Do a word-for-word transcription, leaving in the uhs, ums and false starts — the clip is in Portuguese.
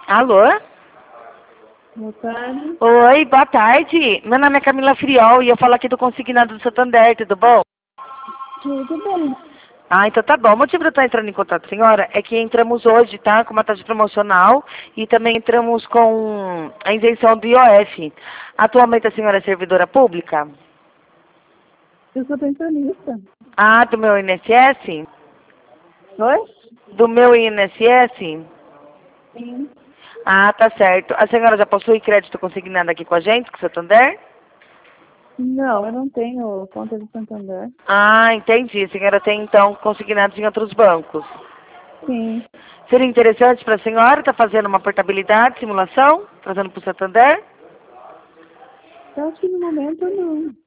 Alô? Boa tarde. Oi, boa tarde. Meu nome é Camila Friol e eu falo aqui do Consignado do Santander, tudo bom? Tudo bem. Ah, então tá bom. O motivo de eu estar entrando em contato, senhora, é que entramos hoje, tá, com uma taxa promocional e também entramos com a isenção do I O F. Atualmente a senhora é servidora pública? Eu sou pensionista. Ah, do meu I N S S? Oi? Do meu I N S S? Sim. Ah, tá certo. A senhora já possui crédito consignado aqui com a gente, com o Santander? Não, eu não tenho conta de Santander. Ah, entendi. A senhora tem, então, consignados em outros bancos. Sim. Seria interessante para a senhora estar fazendo uma portabilidade, simulação, trazendo para o Santander? Eu acho que no momento não.